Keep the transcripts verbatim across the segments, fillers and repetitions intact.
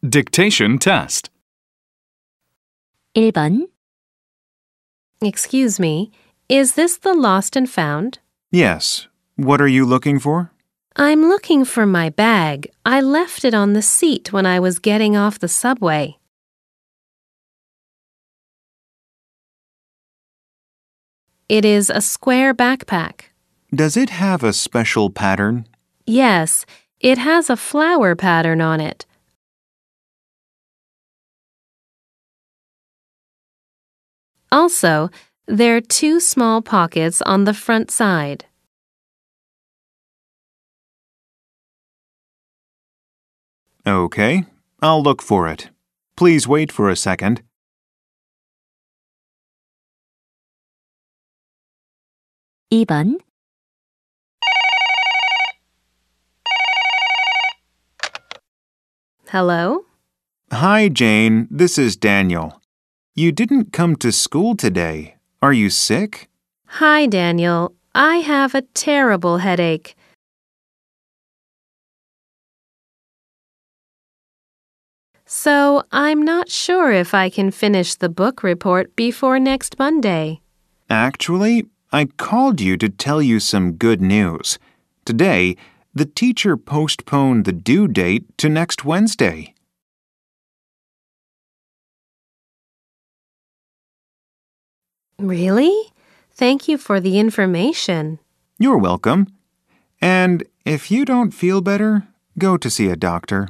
Dictation test. 일 번. Excuse me, is this the Lost and Found? Yes. What are you looking for? I'm looking for my bag. I left it on the seat when I was getting off the subway. It is a square backpack. Does it have a special pattern? Yes, it has a flower pattern on it. Also, there are two small pockets on the front side. Okay, I'll look for it. Please wait for a second. 이 번. Hello? Hi, Jane. This is Daniel. You didn't come to school today. Are you sick? Hi, Daniel. I have a terrible headache. So, I'm not sure if I can finish the book report before next Monday. Actually, I called you to tell you some good news. Today, the teacher postponed the due date to next Wednesday. Really? Thank you for the information. You're welcome. And if you don't feel better, go to see a doctor.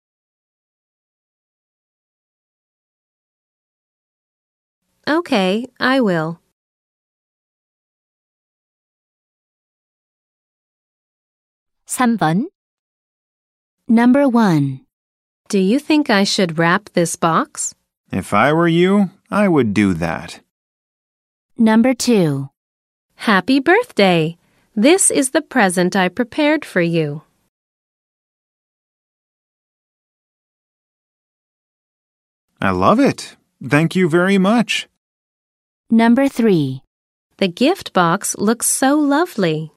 Okay, I will. 삼 번. Number one. Do you think I should wrap this box? If I were you, I would do that. Number two. Happy birthday! This is the present I prepared for you. I love it. Thank you very much. Number three. The gift box looks so lovely.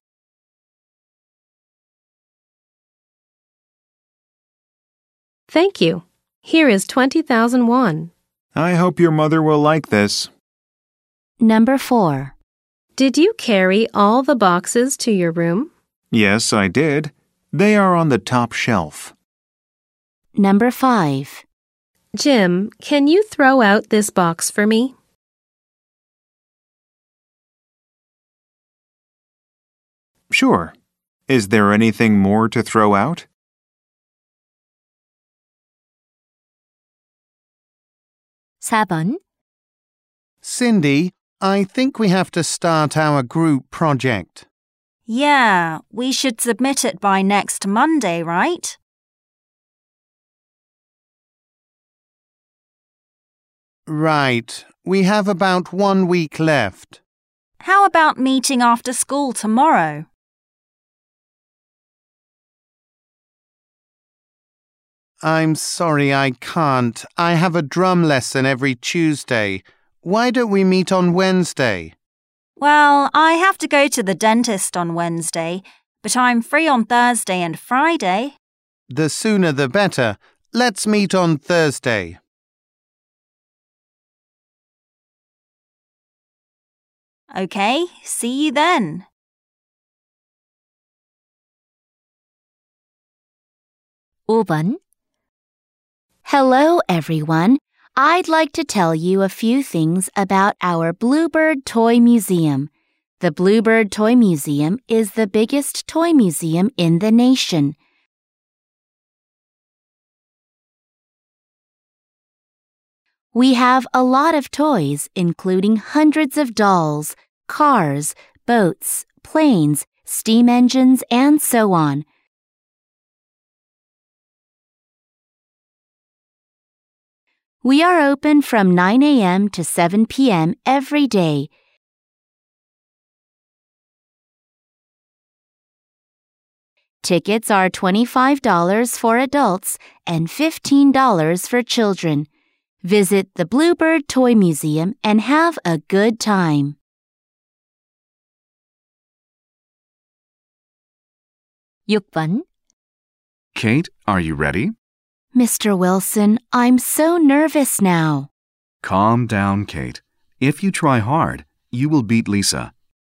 Thank you. Here is twenty thousand won. I hope your mother will like this. Number four. Did you carry all the boxes to your room? Yes, I did. They are on the top shelf. Number five. Jim, can you throw out this box for me? Sure. Is there anything more to throw out? 사 번. Cindy, I think we have to start our group project. Yeah, we should submit it by next Monday, right? Right. We have about one week left. How about meeting after school tomorrow? I'm sorry I can't. I have a drum lesson every Tuesday. Why don't we meet on Wednesday? Well, I have to go to the dentist on Wednesday, but I'm free on Thursday and Friday. The sooner the better. Let's meet on Thursday. Okay, see you then. 오 번. Hello, everyone. I'd like to tell you a few things about our Bluebird Toy Museum. The Bluebird Toy Museum is the biggest toy museum in the nation. We have a lot of toys, including hundreds of dolls, cars, boats, planes, steam engines, and so on. We are open from nine a.m. to seven p.m. every day. Tickets are twenty-five dollars for adults and fifteen dollars for children. Visit the Bluebird Toy Museum and have a good time. 육 번. Kate, are you ready? Mister Wilson, I'm so nervous now. Calm down, Kate. If you try hard, you will beat Lisa.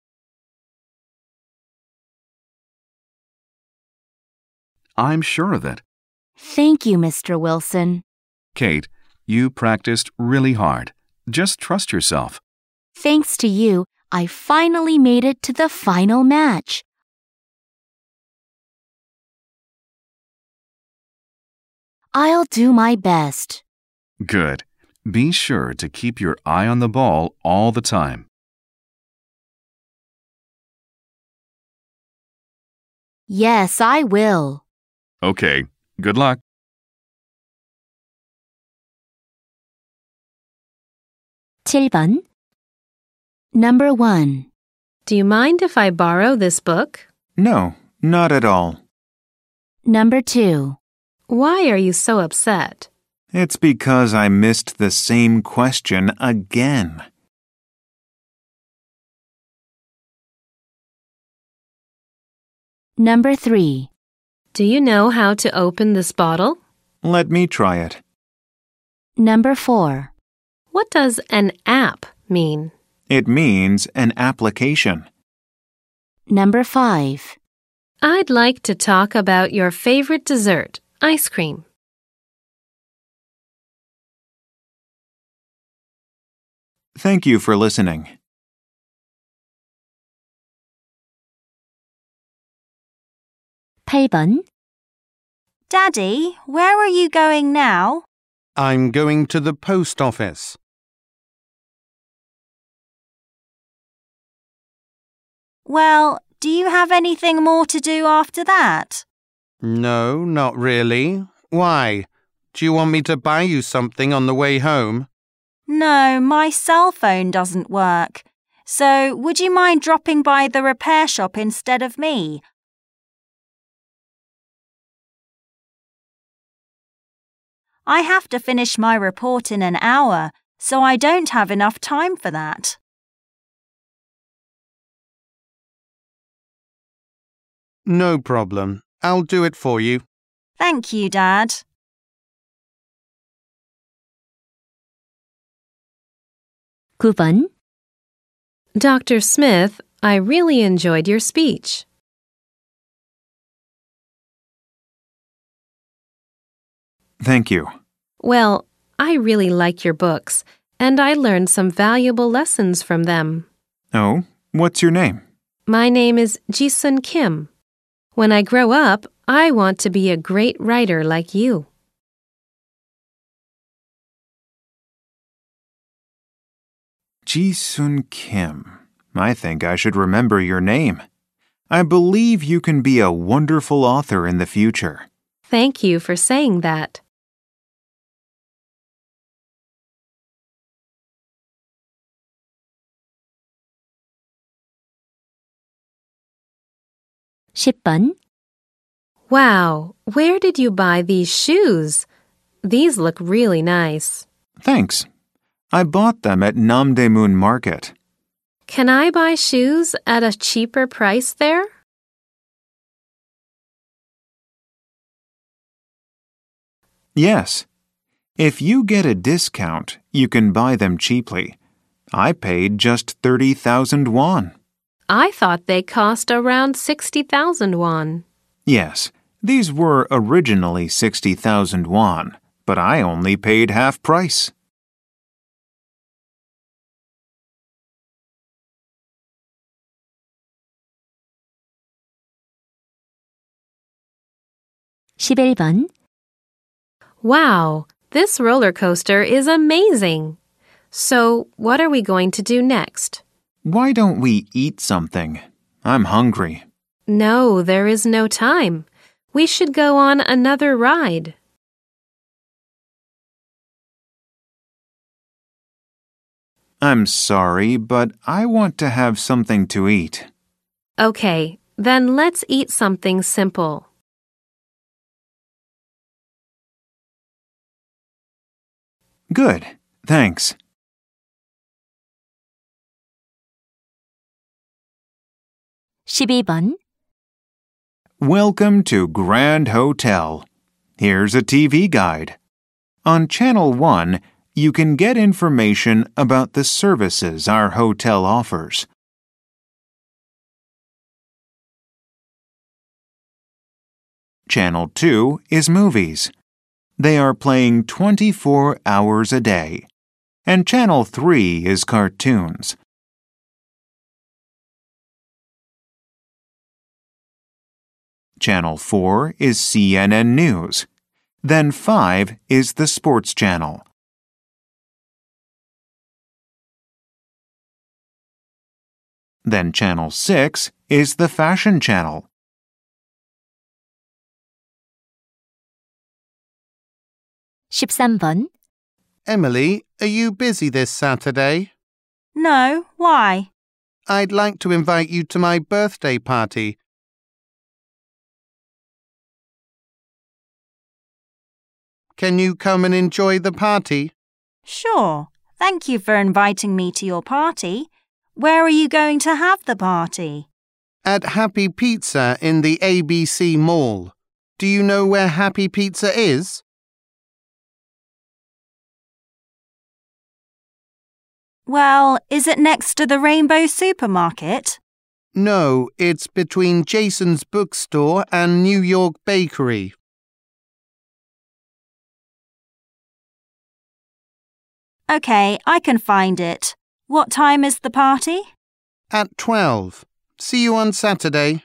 I'm sure of it. Thank you, Mister Wilson. Kate, you practiced really hard. Just trust yourself. Thanks to you, I finally made it to the final match. I'll do my best. Good. Be sure to keep your eye on the ball all the time. Yes, I will. Okay. Good luck. 칠 번. Number one. Do you mind if I borrow this book? No, not at all. Number two. Why are you so upset? It's because I missed the same question again. Number three. Do you know how to open this bottle? Let me try it. Number four. What does an app mean? It means an application. Number five. I'd like to talk about your favorite dessert, ice cream. Thank you for listening. 팔 번. Daddy, where are you going now? I'm going to the post office. Well, do you have anything more to do after that? No, not really. Why? Do you want me to buy you something on the way home? No, my cell phone doesn't work. So, would you mind dropping by the repair shop instead of me? I have to finish my report in an hour, so I don't have enough time for that. No problem. I'll do it for you. Thank you, Dad. 구 번. Doctor Smith, I really enjoyed your speech. Thank you. Well, I really like your books, and I learned some valuable lessons from them. Oh, what's your name? My name is Ji-sun Kim. When I grow up, I want to be a great writer like you. Ji-sun Kim. I think I should remember your name. I believe you can be a wonderful author in the future. Thank you for saying that. 십 번. Wow, where did you buy these shoes? These look really nice. Thanks. I bought them at Namdaemun Market. Can I buy shoes at a cheaper price there? Yes. If you get a discount, you can buy them cheaply. I paid just thirty thousand won. I thought they cost around sixty thousand won. Yes, these were originally sixty thousand won, but I only paid half price. 십일 번. Wow, this roller coaster is amazing. So, what are we going to do next? Why don't we eat something? I'm hungry. No, there is no time. We should go on another ride. I'm sorry, but I want to have something to eat. Okay, then let's eat something simple. Good, thanks. 십이 번. Welcome to Grand Hotel. Here's a T V guide. On Channel one, you can get information about the services our hotel offers. Channel two is movies. They are playing twenty-four hours a day. And Channel three is cartoons. Channel four is C N N News. Then five is the Sports Channel. Then Channel six is the Fashion Channel. 십삼 번. Emily, are you busy this Saturday? No, why? I'd like to invite you to my birthday party. Can you come and enjoy the party? Sure. Thank you for inviting me to your party. Where are you going to have the party? At Happy Pizza in the A B C Mall. Do you know where Happy Pizza is? Well, is it next to the Rainbow Supermarket? No, it's between Jason's Bookstore and New York Bakery. Okay, I can find it. What time is the party? At twelve. See you on Saturday.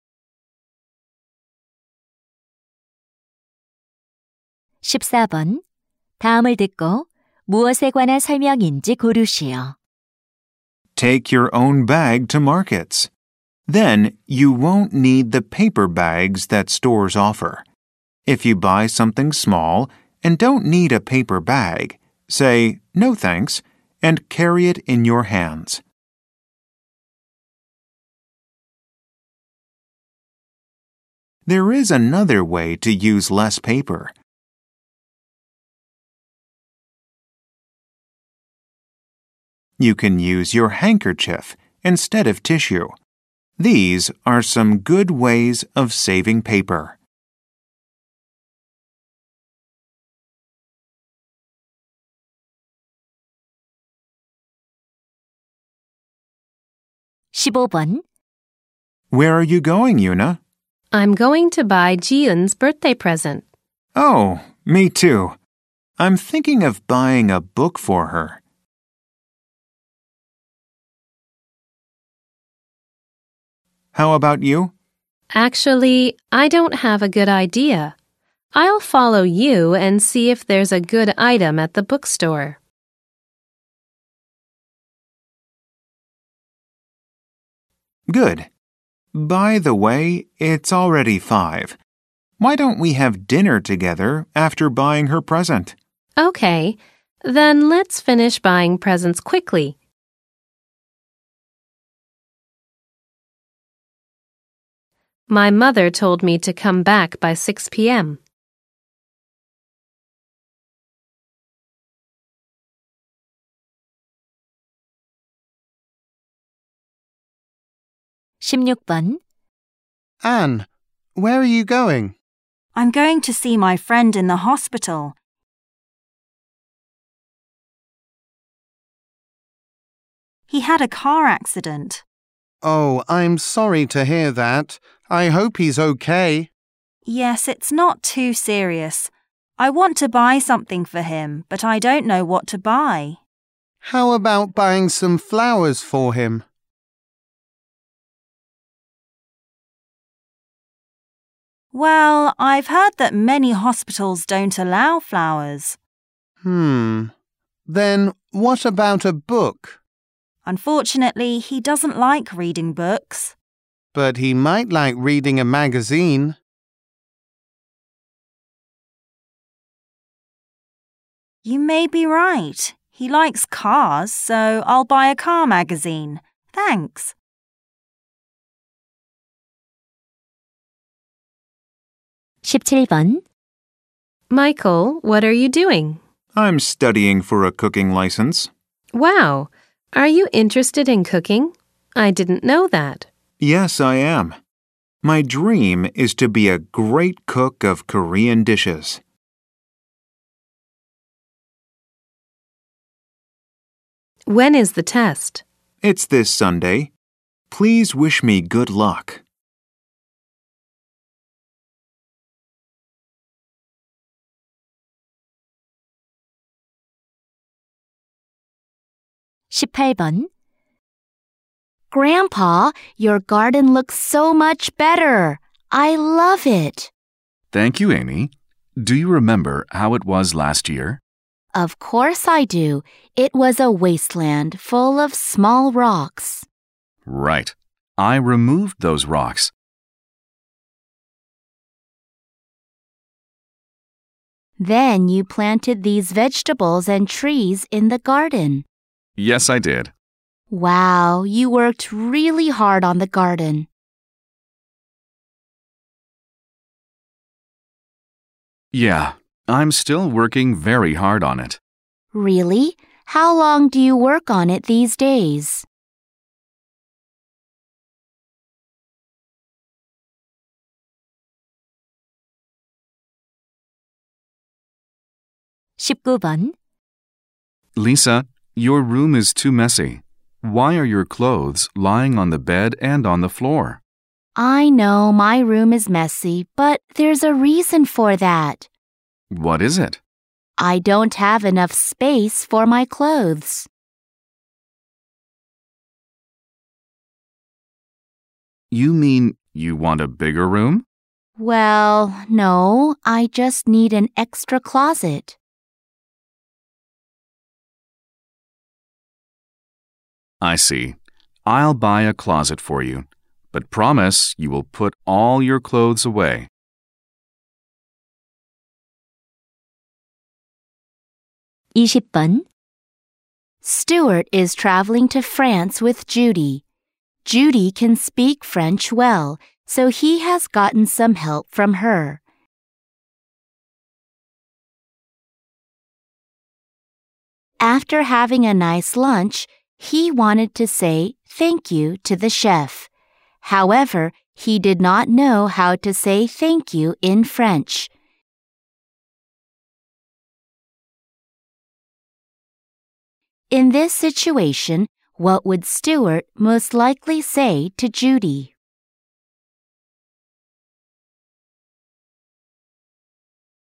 십사 번. 다음을 듣고 무엇에 관한 설명인지 고르시오. Take your own bag to markets. Then you won't need the paper bags that stores offer. If you buy something small and don't need a paper bag, say, "No thanks," and carry it in your hands. There is another way to use less paper. You can use your handkerchief instead of tissue. These are some good ways of saving paper. 십오 번. Where are you going, Yuna? I'm going to buy Jiun's birthday present. Oh, me too. I'm thinking of buying a book for her. How about you? Actually, I don't have a good idea. I'll follow you and see if there's a good item at the bookstore. Good. By the way, it's already five. Why don't we have dinner together after buying her present? Okay, then let's finish buying presents quickly. My mother told me to come back by six p.m. 십육 번. Anne, where are you going? I'm going to see my friend in the hospital. He had a car accident. Oh, I'm sorry to hear that. I hope he's okay. Yes, it's not too serious. I want to buy something for him, but I don't know what to buy. How about buying some flowers for him? Well, I've heard that many hospitals don't allow flowers. Hmm. Then what about a book? Unfortunately, he doesn't like reading books. But he might like reading a magazine. You may be right. He likes cars, so I'll buy a car magazine. Thanks. 십칠 번. Michael, what are you doing? I'm studying for a cooking license. Wow, are you interested in cooking? I didn't know that. Yes, I am. My dream is to be a great cook of Korean dishes. When is the test? It's this Sunday. Please wish me good luck. 십팔 번. Grandpa, your garden looks so much better. I love it. Thank you, Amy. Do you remember how it was last year? Of course I do. It was a wasteland full of small rocks. Right. I removed those rocks. Then you planted these vegetables and trees in the garden. Yes, I did. Wow, you worked really hard on the garden. Yeah, I'm still working very hard on it. Really? How long do you work on it these days? 십구 번. Lisa, your room is too messy. Why are your clothes lying on the bed and on the floor? I know my room is messy, but there's a reason for that. What is it? I don't have enough space for my clothes. You mean you want a bigger room? Well, no, I just need an extra closet. I see. I'll buy a closet for you, but promise you will put all your clothes away. 이십 번. Stuart is traveling to France with Judy. Judy can speak French well, so he has gotten some help from her. After having a nice lunch, he wanted to say thank you to the chef. However, he did not know how to say thank you in French. In this situation, what would Stuart most likely say to Judy?